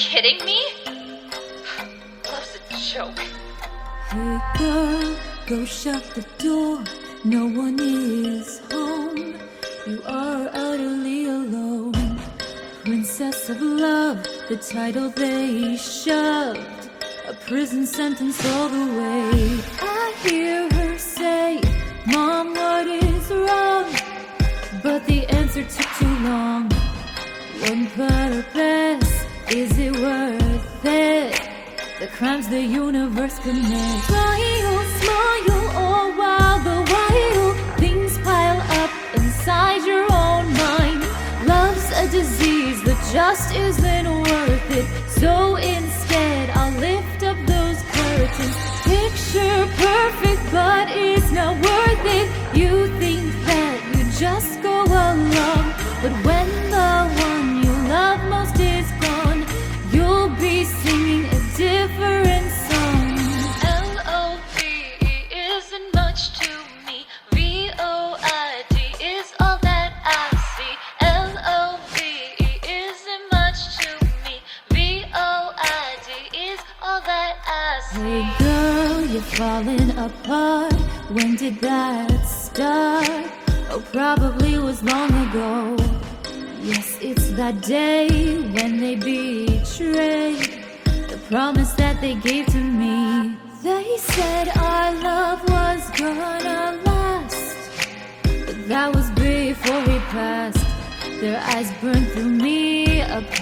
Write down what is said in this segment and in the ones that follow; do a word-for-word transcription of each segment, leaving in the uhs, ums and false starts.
kidding me? Love's a joke. Hey girl, go shut the door. No one is home. You are utterly alone. Princess of love, the title they shoved. A prison sentence all the way. I hear her say, Mom, what is wrong? But the answer took too long. One purpose, is it worth it? The crimes the universe commits. Smile, smile, all while the while things pile up inside your own mind. Love's a disease that just isn't worth it. So instead, I'll lift up those curtains. Picture perfect, but it's not worth it. You think that you just go along, but when the one you love most is gone, you'll be singing a different song. L O V E isn't much to me. V O I D is all that I see. L O V E isn't much to me. V O I D is all that I see. Hey girl, you're falling apart. When did that start? Oh, probably was long ago. Yes, it's that day when they betrayed the promise that they gave to me. They said our love was gonna last, but that was before we passed. Their eyes burned through me.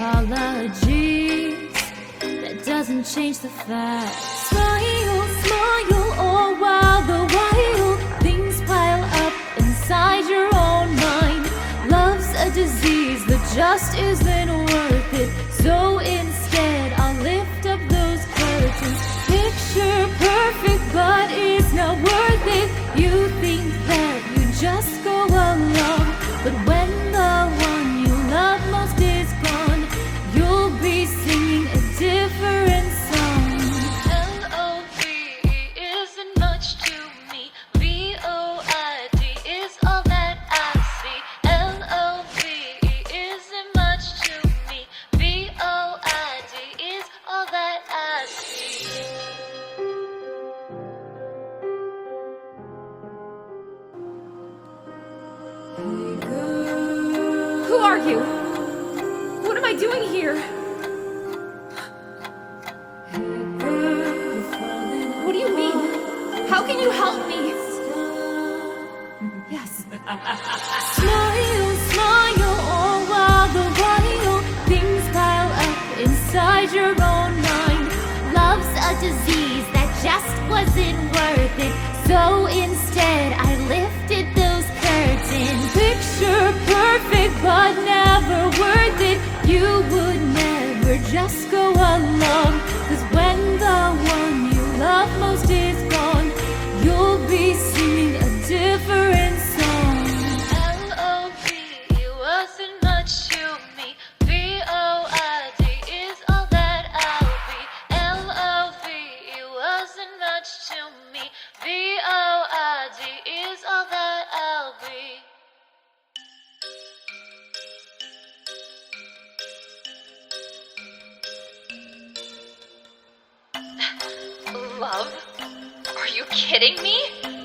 Apologies, that doesn't change the fact. Smile, smile, all while the while things pile up inside your own mind. Love's a disease that just isn't worth it. So instead, I'll lift up those curtains. Picture perfect, but it's not worth it. You think that you just go along, but when the one you love most is gone, you'll be singing a different song. L O V E isn't much to me. V O I D is all that I see. L O V E isn't much to me. V O I D is all that I see. Who are you? What am I doing here? What do you mean? How can you help me? Yes. Smile, smile, all while the while things pile up inside your own mind. Love's a disease that just wasn't worth it. So instead, I lifted those curtains. Picture perfect, but never worth it. You would never just go along, 'cause when the one you love most is gone, you'll be singing a different song. L O V E wasn't much to me. V O I D is all that I'll be. L O V E wasn't much to me. V O I D is all that I'll be. Love? Are you kidding me?